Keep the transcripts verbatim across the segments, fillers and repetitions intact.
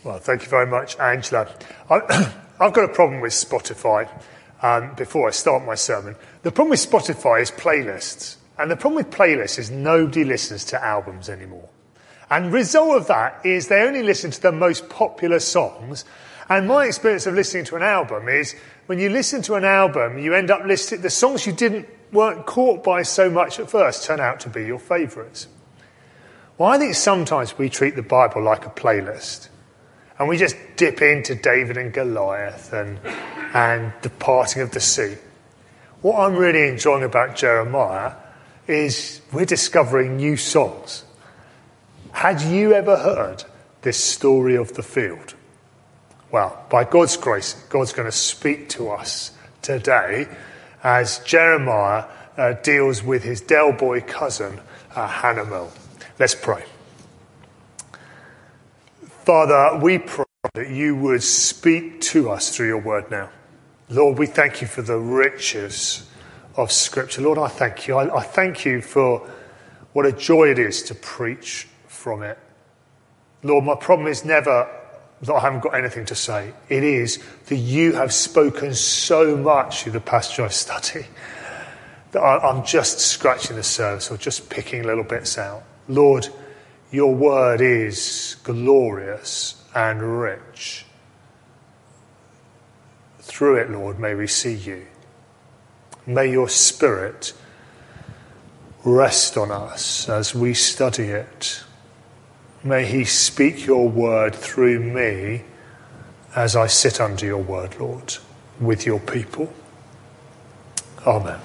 Well, thank you very much, Angela. I, I've got a problem with Spotify um, before I start my sermon. The problem with Spotify is playlists. And the problem with playlists is nobody listens to albums anymore. And the result of that is they only listen to the most popular songs. And my experience of listening to an album is when you listen to an album, you end up listening, the songs you didn't weren't caught by so much at first turn out to be your favourites. Well, I think sometimes we treat the Bible like a playlist. And we just dip into David and Goliath and, and the parting of the sea. What I'm really enjoying about Jeremiah is we're discovering new songs. Had you ever heard this story of the field? Well, by God's grace, God's going to speak to us today as Jeremiah uh, deals with his Del Boy cousin, uh, Hanamel. Let's pray. Father, we pray that you would speak to us through your word now. Lord, we thank you for the riches of Scripture. Lord, I thank you. I, I thank you for what a joy it is to preach from it. Lord, my problem is never that I haven't got anything to say. It is that you have spoken so much through the passage I study that I, I'm just scratching the surface or just picking little bits out. Lord, your word is glorious and rich. Through it, Lord, may we see you. May your Spirit rest on us as we study it. May he speak your word through me as I sit under your word, Lord, with your people. Amen.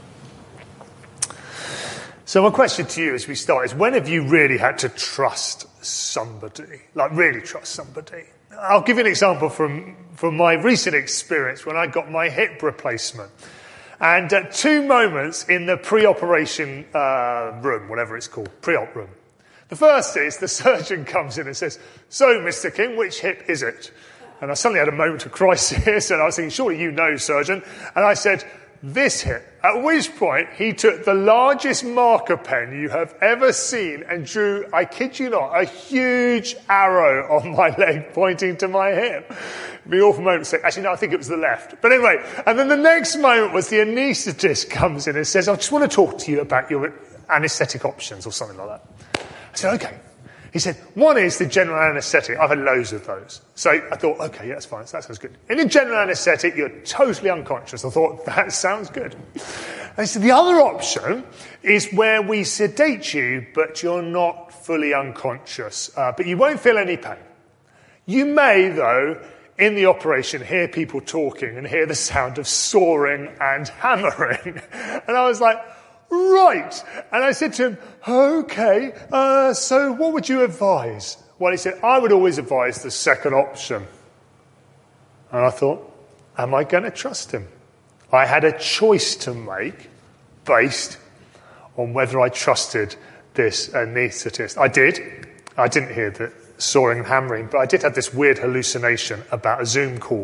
So my question to you as we start is, when have you really had to trust somebody? Like really trust somebody? I'll give you an example from, from my recent experience when I got my hip replacement. And uh, two moments in the pre-operation uh, room, whatever it's called, pre-op room. The first is the surgeon comes in and says, "So, Mister King, which hip is it?" And I suddenly had a moment of crisis and I was thinking, surely you know, surgeon. And I said, "This hip." At which point he took the largest marker pen you have ever seen and drew, I kid you not, a huge arrow on my leg pointing to my hip. It'd be an awful moment to say, actually no, I think it was the left. But anyway, and then the next moment was the anaesthetist comes in and says, "I just want to talk to you about your anaesthetic options," or something like that. I said, "Okay." He said, "One is the general anaesthetic." I've had loads of those. So I thought, okay, yeah, that's fine. So that sounds good. In a general anaesthetic, you're totally unconscious. I thought, that sounds good. And he said, "The other option is where we sedate you, but you're not fully unconscious. Uh, but you won't feel any pain. You may, though, in the operation, hear people talking and hear the sound of sawing and hammering." And I was like, "Right." And I said to him, "Okay, uh, so what would you advise?" Well, he said, "I would always advise the second option." And I thought, am I going to trust him? I had a choice to make based on whether I trusted this anaesthetist. I did. I didn't hear the sawing and hammering, but I did have this weird hallucination about a Zoom call.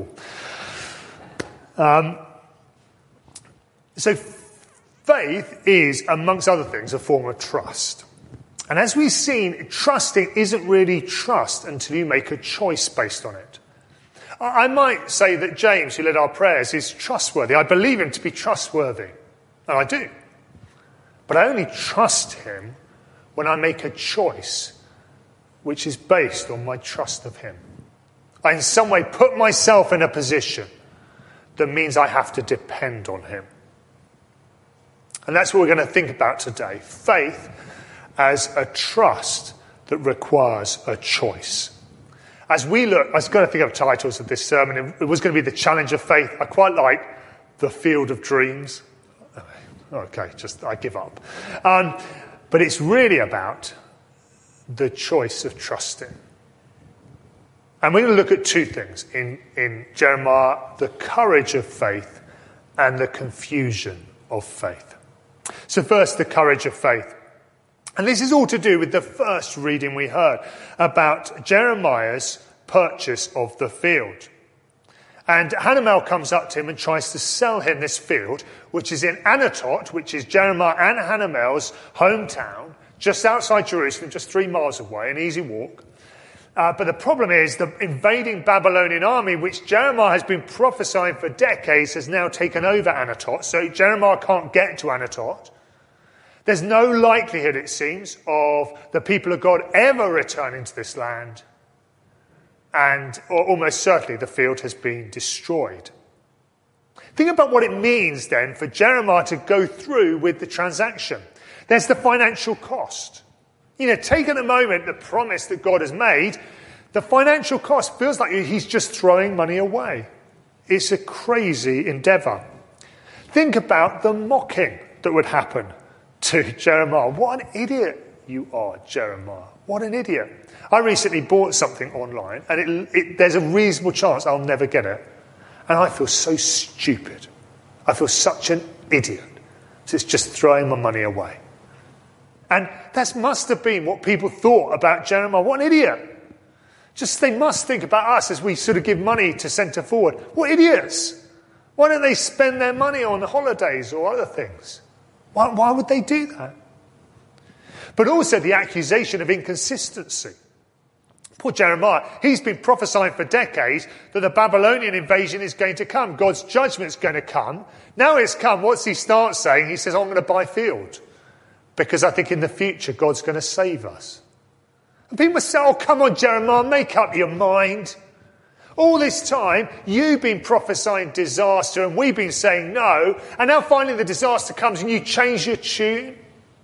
Um, so faith is, amongst other things, a form of trust. And as we've seen, trusting isn't really trust until you make a choice based on it. I might say that James, who led our prayers, is trustworthy. I believe him to be trustworthy. And I do. But I only trust him when I make a choice which is based on my trust of him. I in some way put myself in a position that means I have to depend on him. And that's what we're going to think about today. Faith as a trust that requires a choice. As we look, I was going to think of titles of this sermon. It was going to be The Challenge of Faith. I quite like The Field of Dreams. Okay, just I give up. Um, but it's really about the choice of trusting. And we're going to look at two things in, in Jeremiah: the courage of faith and the confusion of faith. So first, the courage of faith. And this is all to do with the first reading we heard about Jeremiah's purchase of the field. And Hanamel comes up to him and tries to sell him this field, which is in Anatot, which is Jeremiah and Hanamel's hometown, just outside Jerusalem, just three miles away, an easy walk. Uh, but the problem is the invading Babylonian army, which Jeremiah has been prophesying for decades, has now taken over Anatot. So Jeremiah can't get to Anatot. There's no likelihood, it seems, of the people of God ever returning to this land. And or almost certainly the field has been destroyed. Think about what it means then for Jeremiah to go through with the transaction. There's the financial cost. You know, take at the moment the promise that God has made. The financial cost feels like he's just throwing money away. It's a crazy endeavour. Think about the mocking that would happen to Jeremiah. What an idiot you are, Jeremiah. What an idiot. I recently bought something online and it, it, there's a reasonable chance I'll never get it. And I feel so stupid. I feel such an idiot. So it's just throwing my money away. And that must have been what people thought about Jeremiah. What an idiot. Just they must think about us as we sort of give money to Centre Forward. What idiots. Why don't they spend their money on holidays or other things? Why, why would they do that? But also the accusation of inconsistency. Poor Jeremiah, he's been prophesying for decades that the Babylonian invasion is going to come. God's judgment's going to come. Now it's come. What's he start saying? He says, I'm going to buy field. Because I think in the future, God's going to save us. And people say, oh, come on, Jeremiah, make up your mind. All this time, you've been prophesying disaster and we've been saying no. And now finally the disaster comes and you change your tune.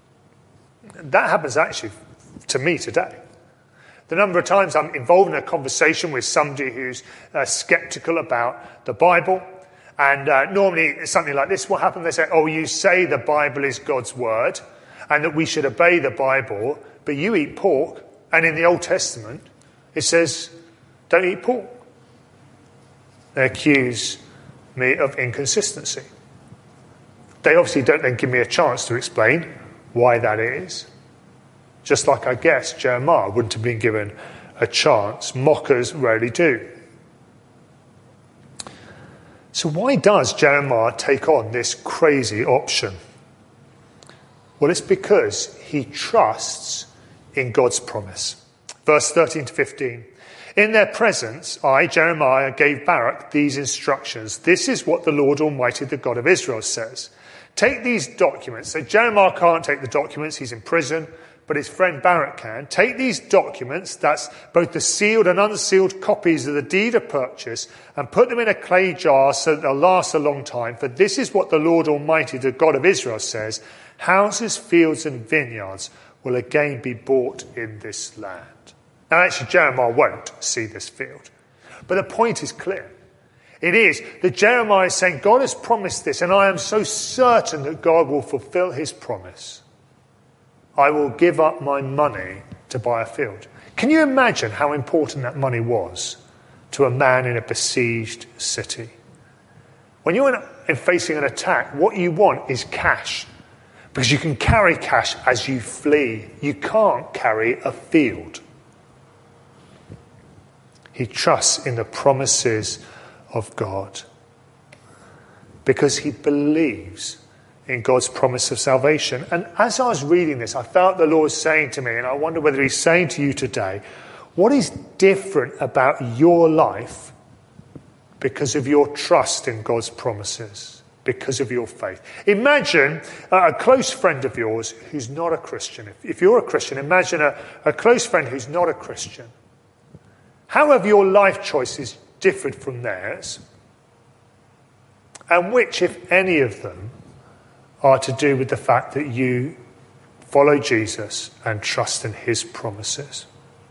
That happens actually to me today. The number of times I'm involved in a conversation with somebody who's uh, sceptical about the Bible. And uh, normally it's something like this will happen. They say, oh, you say the Bible is God's word. And that we should obey the Bible, but you eat pork, and in the Old Testament, it says, don't eat pork. They accuse me of inconsistency. They obviously don't then give me a chance to explain why that is. Just like I guess Jeremiah wouldn't have been given a chance. Mockers rarely do. So why does Jeremiah take on this crazy option? Well, it's because he trusts in God's promise. Verse thirteen to fifteen. In their presence, I, Jeremiah, gave Baruch these instructions. This is what the Lord Almighty, the God of Israel, says. Take these documents. So Jeremiah can't take the documents. He's in prison, but his friend Baruch can. Take these documents, that's both the sealed and unsealed copies of the deed of purchase, and put them in a clay jar so that they'll last a long time. For this is what the Lord Almighty, the God of Israel, says. Houses, fields and vineyards will again be bought in this land. Now actually Jeremiah won't see this field. But the point is clear. It is that Jeremiah is saying God has promised this and I am so certain that God will fulfill his promise. I will give up my money to buy a field. Can you imagine how important that money was to a man in a besieged city? When you're in, facing an attack, what you want is cash. Because you can carry cash as you flee. You can't carry a field. He trusts in the promises of God. Because he believes in God's promise of salvation. And as I was reading this, I felt the Lord saying to me, and I wonder whether he's saying to you today, what is different about your life because of your trust in God's promises? Because of your faith. Imagine uh, a close friend of yours who's not a Christian. If, if you're a Christian, imagine a, a close friend who's not a Christian. How have your life choices differed from theirs? And which, if any of them, are to do with the fact that you follow Jesus and trust in his promises?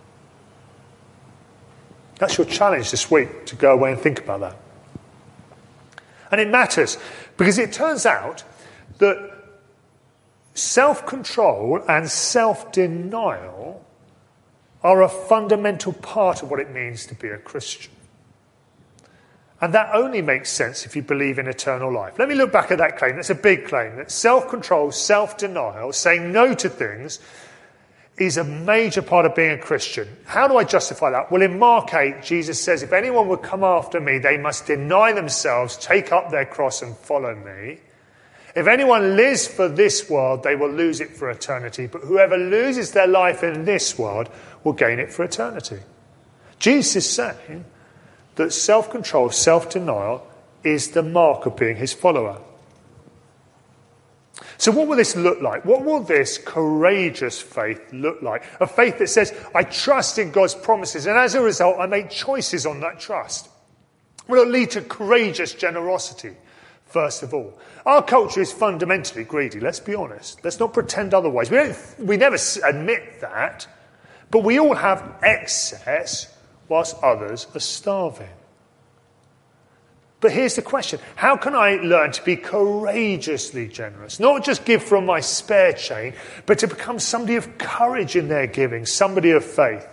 That's your challenge this week, to go away and think about that. And it matters because it turns out that self-control and self-denial are a fundamental part of what it means to be a Christian. And that only makes sense if you believe in eternal life. Let me look back at that claim. That's a big claim. That self-control, self-denial, saying no to things is a major part of being a Christian. How do I justify that? Well, in Mark eight, Jesus says, if anyone would come after me, they must deny themselves, take up their cross and follow me. If anyone lives for this world, they will lose it for eternity. But whoever loses their life in this world will gain it for eternity. Jesus is saying that self-control, self-denial is the mark of being his follower. So what will this look like? What will this courageous faith look like? A faith that says, I trust in God's promises, and as a result, I make choices on that trust. Will it lead to courageous generosity, first of all? Our culture is fundamentally greedy, let's be honest. Let's not pretend otherwise. We, don't, we never admit that, but we all have excess whilst others are starving. But here's the question. How can I learn to be courageously generous? Not just give from my spare chain, but to become somebody of courage in their giving, somebody of faith.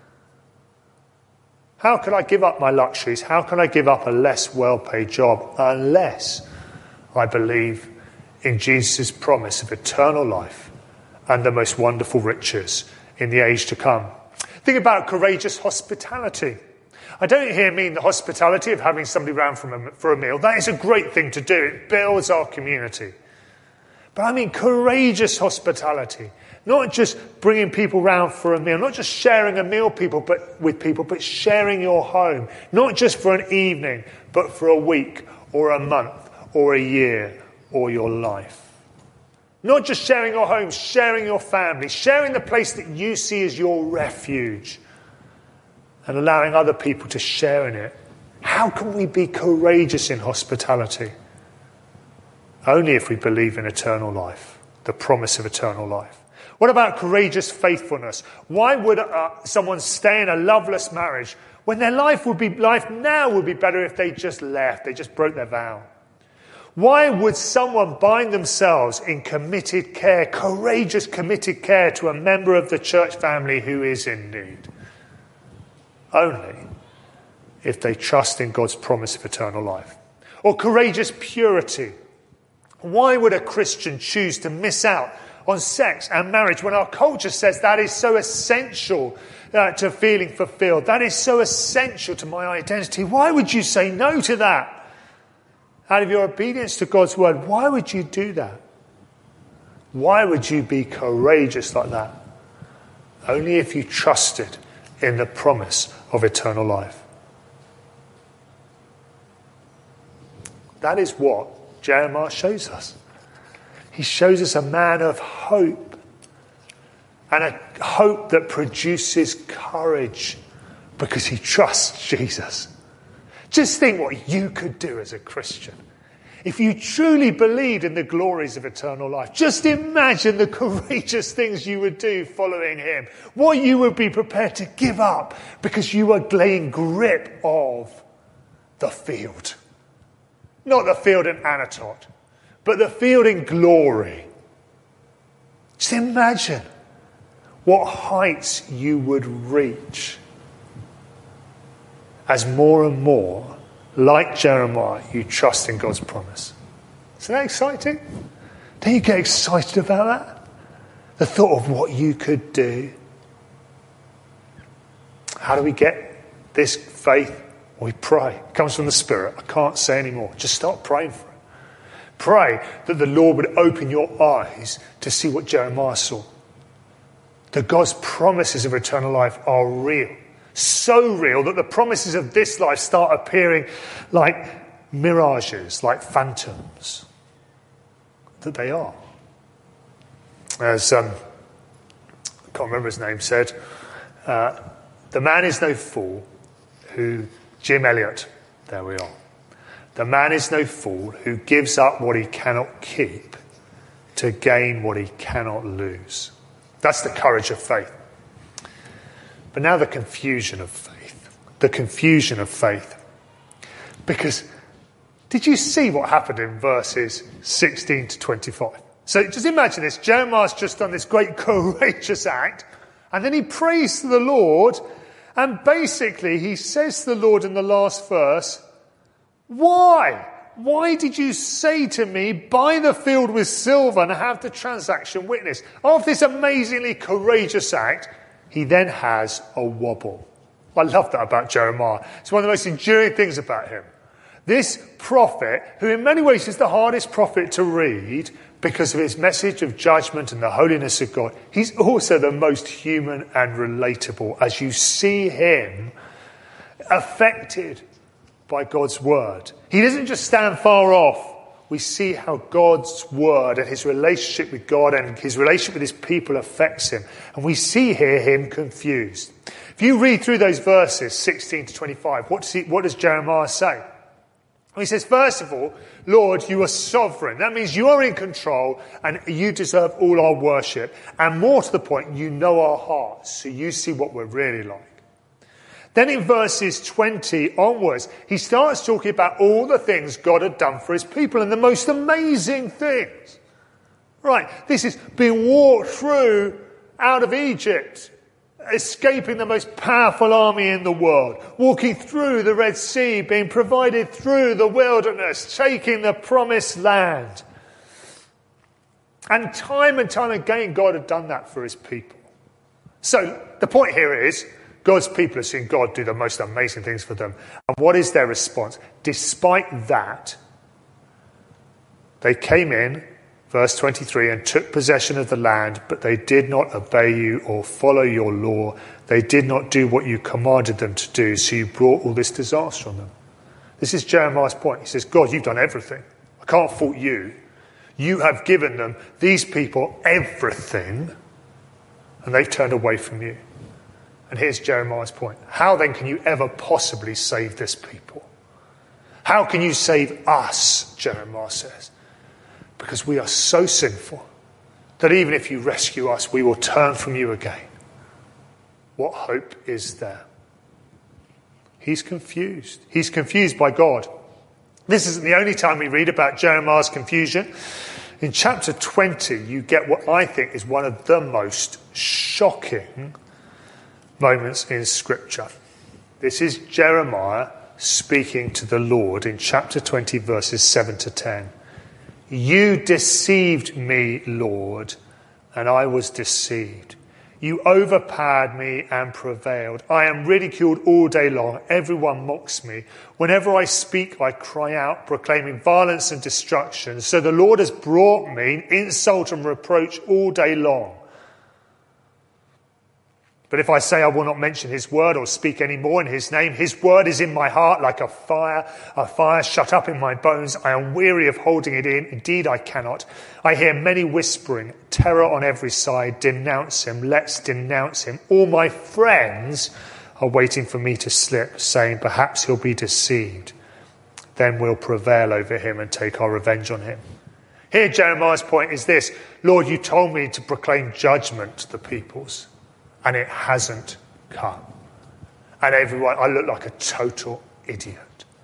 How can I give up my luxuries? How can I give up a less well-paid job unless I believe in Jesus' promise of eternal life and the most wonderful riches in the age to come? Think about courageous hospitality. I don't here mean the hospitality of having somebody round for a, for a meal. That is a great thing to do. It builds our community. But I mean courageous hospitality. Not just bringing people round for a meal. Not just sharing a meal people, but with people, but sharing your home. Not just for an evening, but for a week or a month or a year or your life. Not just sharing your home, sharing your family. Sharing the place that you see as your refuge. And allowing other people to share in it. How can we be courageous in hospitality? Only if we believe in eternal life, the promise of eternal life. What about courageous faithfulness? Why would uh, someone stay in a loveless marriage when their life would be life now would be better if they just left, they just broke their vow? Why would someone bind themselves in committed care, courageous committed care to a member of the church family who is in need? Only if they trust in God's promise of eternal life. Or courageous purity. Why would a Christian choose to miss out on sex and marriage when our culture says that is so essential uh, to feeling fulfilled? That is so essential to my identity. Why would you say no to that? Out of your obedience to God's word, why would you do that? Why would you be courageous like that? Only if you trusted in the promise of eternal life. That is what Jeremiah shows us. He shows us a man of hope, and a hope that produces courage because he trusts Jesus. Just think what you could do as a Christian if you truly believed in the glories of eternal life. Just imagine the courageous things you would do following him. What you would be prepared to give up because you are laying grip of the field. Not the field in Anatot, but the field in glory. Just imagine what heights you would reach as more and more, like Jeremiah, you trust in God's promise. Isn't that exciting? Don't you get excited about that? The thought of what you could do. How do we get this faith? We pray. It comes from the Spirit. I can't say any more. Just start praying for it. Pray that the Lord would open your eyes to see what Jeremiah saw. That God's promises of eternal life are real. So real that the promises of this life start appearing like mirages, like phantoms. That they are. As um, I can't remember his name said, uh, the man is no fool who, Jim Elliot, there we are. The man is no fool who gives up what he cannot keep to gain what he cannot lose. That's the courage of faith. But now the confusion of faith. The confusion of faith. Because did you see what happened in verses sixteen to twenty-five? So just imagine this. Jeremiah's just done this great courageous act. And then he prays to the Lord. And basically he says to the Lord in the last verse, why? Why did you say to me, buy the field with silver and have the transaction witnessed? After this amazingly courageous act, he then has a wobble. I love that about Jeremiah. It's one of the most enduring things about him. This prophet, who in many ways is the hardest prophet to read because of his message of judgment and the holiness of God, he's also the most human and relatable as you see him affected by God's word. He doesn't just stand far off. We see how God's word and his relationship with God and his relationship with his people affects him. And we see here him confused. If you read through those verses, sixteen to twenty-five, what does, he, what does Jeremiah say? He says, first of all, Lord, you are sovereign. That means you are in control and you deserve all our worship. And more to the point, you know our hearts, so you see what we're really like. Then in verses twenty onwards, he starts talking about all the things God had done for his people and the most amazing things. Right, this is being walked through out of Egypt, escaping the most powerful army in the world, walking through the Red Sea, being provided through the wilderness, taking the promised land. And time and time again, God had done that for his people. So the point here is, God's people have seen God do the most amazing things for them. And what is their response? Despite that, they came in, verse twenty-three, and took possession of the land, but they did not obey you or follow your law. They did not do what you commanded them to do, so you brought all this disaster on them. This is Jeremiah's point. He says, God, you've done everything. I can't fault you. You have given them, these people, everything, and they've turned away from you. And here's Jeremiah's point. How then can you ever possibly save this people? How can you save us, Jeremiah says? Because we are so sinful that even if you rescue us, we will turn from you again. What hope is there? He's confused. He's confused by God. This isn't the only time we read about Jeremiah's confusion. In chapter twenty, you get what I think is one of the most shocking moments in Scripture. This is Jeremiah speaking to the Lord in chapter twenty, verses seven to ten. You deceived me, Lord, and I was deceived. You overpowered me and prevailed. I am ridiculed all day long. Everyone mocks me. Whenever I speak, I cry out, proclaiming violence and destruction. So the Lord has brought me insult and reproach all day long. But if I say I will not mention his word or speak any more in his name, his word is in my heart like a fire, a fire shut up in my bones. I am weary of holding it in. Indeed, I cannot. I hear many whispering, terror on every side. Denounce him. Let's denounce him. All my friends are waiting for me to slip, saying perhaps he'll be deceived. Then we'll prevail over him and take our revenge on him. Here, Jeremiah's point is this. Lord, you told me to proclaim judgment to the peoples. And it hasn't come. And everyone, I look like a total idiot.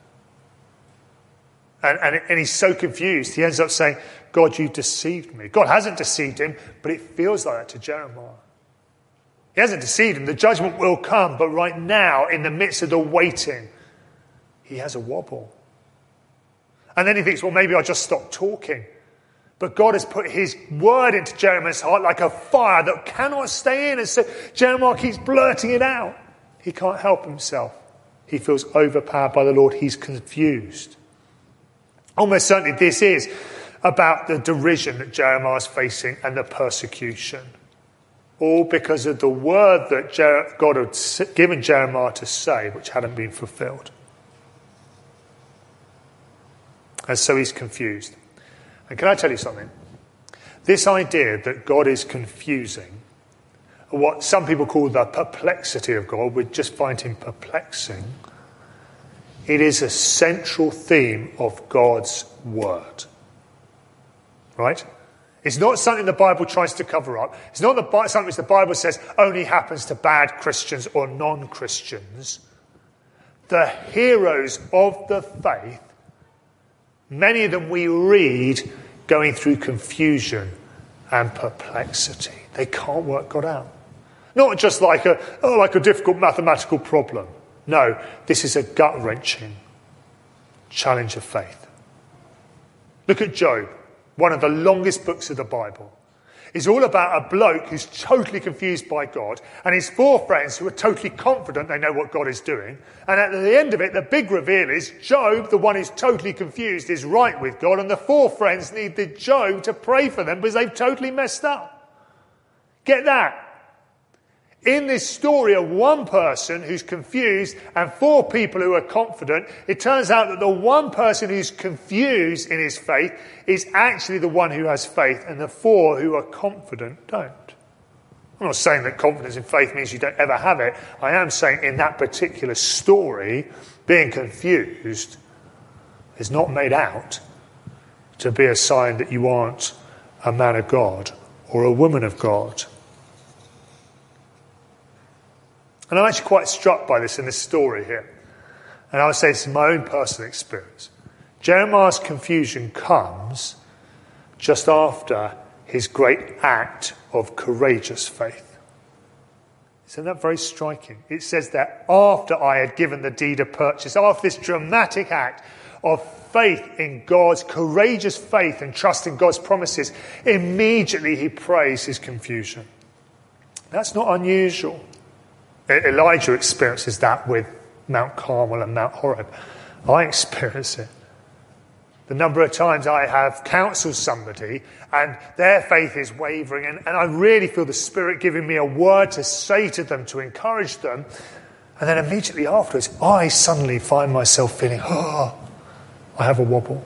And, and, and he's so confused. He ends up saying, God, you deceived me. God hasn't deceived him, but it feels like that to Jeremiah. He hasn't deceived him. The judgment will come. But right now, in the midst of the waiting, he has a wobble. And then he thinks, well, maybe I'll just stop talking. But God has put his word into Jeremiah's heart like a fire that cannot stay in. And so Jeremiah keeps blurting it out. He can't help himself. He feels overpowered by the Lord. He's confused. Almost certainly this is about the derision that Jeremiah is facing and the persecution. All because of the word that Jer- God had given Jeremiah to say, which hadn't been fulfilled. And so he's confused. And can I tell you something? This idea that God is confusing, what some people call the perplexity of God, we just find him perplexing. It is a central theme of God's word. Right? It's not something the Bible tries to cover up. It's not the, something which the Bible says only happens to bad Christians or non-Christians. The heroes of the faith, many of them we read going through confusion and perplexity. They can't work God out. Not just like a, oh, like a difficult mathematical problem. No, this is a gut-wrenching challenge of faith. Look at Job, one of the longest books of the Bible. It's all about a bloke who's totally confused by God and his four friends who are totally confident they know what God is doing. And at the end of it, the big reveal is Job, the one who's totally confused, is right with God, and the four friends need the Job to pray for them because they've totally messed up. Get that? In this story of one person who's confused and four people who are confident, it turns out that the one person who's confused in his faith is actually the one who has faith, and the four who are confident don't. I'm not saying that confidence in faith means you don't ever have it. I am saying in that particular story, being confused is not made out to be a sign that you aren't a man of God or a woman of God. And I'm actually quite struck by this in this story here. And I would say this is my own personal experience. Jeremiah's confusion comes just after his great act of courageous faith. Isn't that very striking? It says that after I had given the deed of purchase, after this dramatic act of faith in God's, courageous faith and trust in God's promises, immediately he prays his confusion. That's not unusual. Elijah experiences that with Mount Carmel and Mount Horeb. I experience it. The number of times I have counselled somebody and their faith is wavering, and, and I really feel the Spirit giving me a word to say to them, to encourage them, and then immediately afterwards I suddenly find myself feeling, oh, I have a wobble.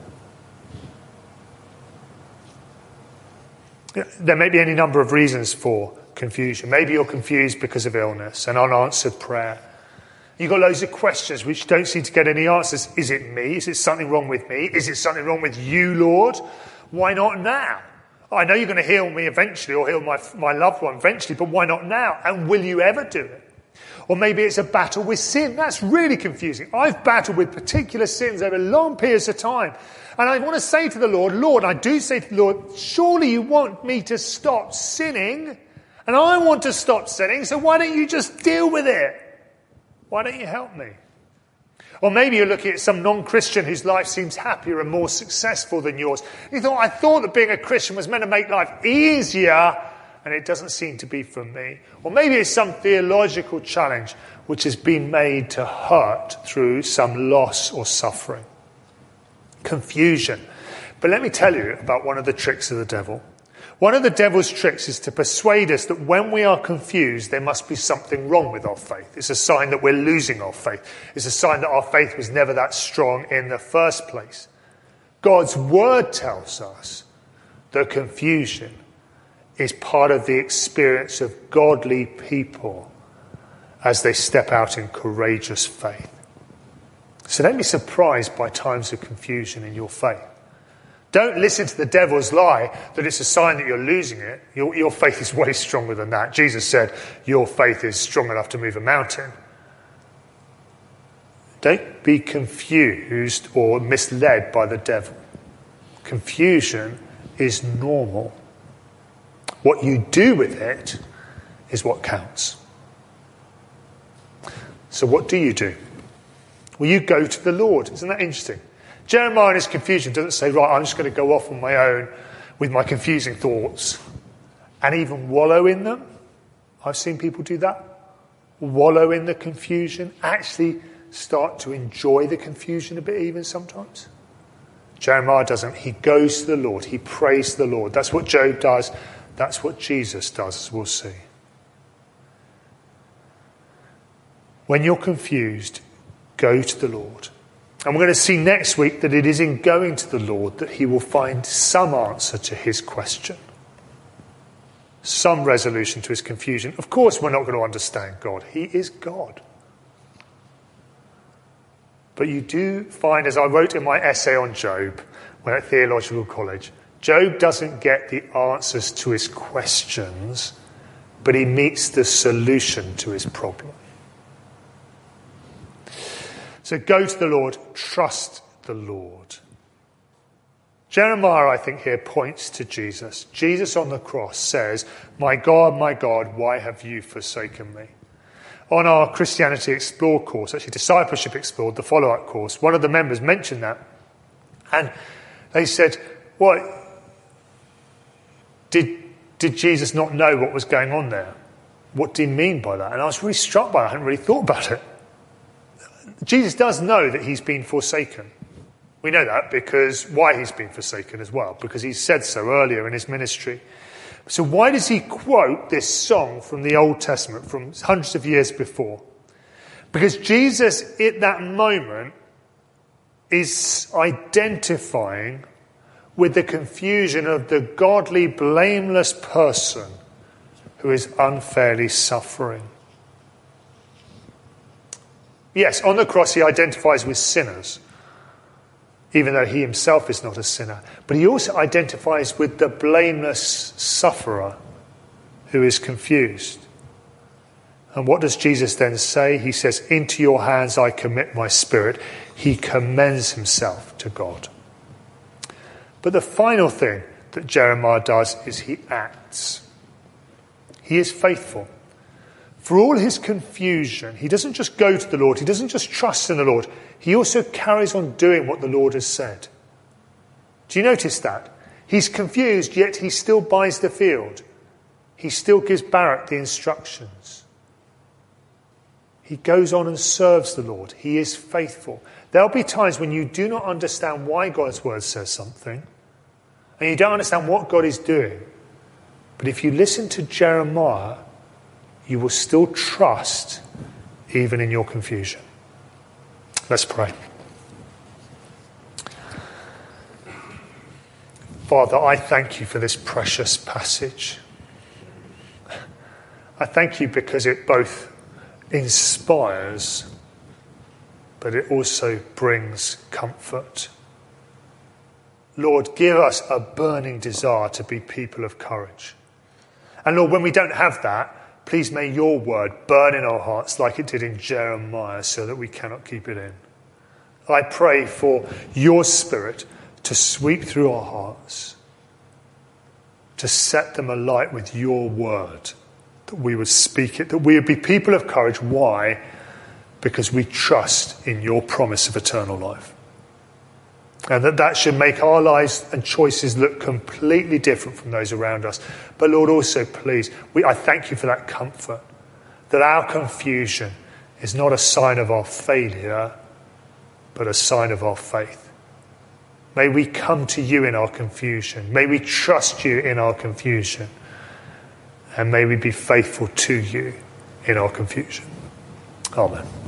There may be any number of reasons for confusion. Maybe you're confused because of illness and unanswered prayer. You've got loads of questions which don't seem to get any answers. Is it me? Is it something wrong with me? Is it something wrong with you, Lord? Why not now? I know you're going to heal me eventually, or heal my, my loved one eventually, but why not now? And will you ever do it? Or maybe it's a battle with sin. That's really confusing. I've battled with particular sins over long periods of time. And I want to say to the Lord, Lord, I do say to the Lord, surely you want me to stop sinning? And I want to stop sinning, so why don't you just deal with it? Why don't you help me? Or maybe you're looking at some non-Christian whose life seems happier and more successful than yours. You thought, I thought that being a Christian was meant to make life easier, and it doesn't seem to be for me. Or maybe it's some theological challenge which has been made to hurt through some loss or suffering. Confusion. But let me tell you about one of the tricks of the devil. One of the devil's tricks is to persuade us that when we are confused, there must be something wrong with our faith. It's a sign that we're losing our faith. It's a sign that our faith was never that strong in the first place. God's word tells us that confusion is part of the experience of godly people as they step out in courageous faith. So don't be surprised by times of confusion in your faith. Don't listen to the devil's lie that it's a sign that you're losing it. Your, your faith is way stronger than that. Jesus said your faith is strong enough to move a mountain. Don't be confused or misled by the devil. Confusion is normal. What you do with it is what counts. So what do you do? Well, you go to the Lord. Isn't that interesting? Jeremiah in his confusion doesn't say, right, I'm just going to go off on my own with my confusing thoughts and even wallow in them. I've seen people do that. Wallow in the confusion. Actually start to enjoy the confusion a bit even sometimes. Jeremiah doesn't. He goes to the Lord. He prays to the Lord. That's what Job does. That's what Jesus does, as we'll see. When you're confused, go to the Lord. And we're going to see next week that it is in going to the Lord that he will find some answer to his question. Some resolution to his confusion. Of course, we're not going to understand God. He is God. But you do find, as I wrote in my essay on Job when at theological college, Job doesn't get the answers to his questions, but he meets the solution to his problem. So go to the Lord, trust the Lord. Jeremiah, I think, here points to Jesus. Jesus on the cross says, my God, my God, why have you forsaken me? On our Christianity Explored course, actually Discipleship Explored, the follow-up course, one of the members mentioned that. And they said, what, did, did Jesus not know what was going on there? What did he mean by that? And I was really struck by it. I hadn't really thought about it. Jesus does know that he's been forsaken. We know that because why he's been forsaken as well, because he said so earlier in his ministry. So why does he quote this song from the Old Testament from hundreds of years before? Because Jesus at that moment is identifying with the confusion of the godly, blameless person who is unfairly suffering. Yes, on the cross he identifies with sinners, even though he himself is not a sinner. But he also identifies with the blameless sufferer who is confused. And what does Jesus then say? He says, "Into your hands I commit my spirit." He commends himself to God. But the final thing that Jeremiah does is he acts. He is faithful. For all his confusion, he doesn't just go to the Lord, he doesn't just trust in the Lord, he also carries on doing what the Lord has said. Do you notice that? He's confused, yet he still buys the field. He still gives Barak the instructions. He goes on and serves the Lord. He is faithful. There'll be times when you do not understand why God's word says something, and you don't understand what God is doing. But if you listen to Jeremiah, you will still trust even in your confusion. Let's pray. Father, I thank you for this precious passage. I thank you because it both inspires, but it also brings comfort. Lord, give us a burning desire to be people of courage. And Lord, when we don't have that, please may your word burn in our hearts like it did in Jeremiah so that we cannot keep it in. I pray for your Spirit to sweep through our hearts, to set them alight with your word, that we would speak it, that we would be people of courage. Why? Because we trust in your promise of eternal life. And that that should make our lives and choices look completely different from those around us. But Lord, also please, we, I thank you for that comfort, that our confusion is not a sign of our failure, but a sign of our faith. May we come to you in our confusion. May we trust you in our confusion. And may we be faithful to you in our confusion. Amen.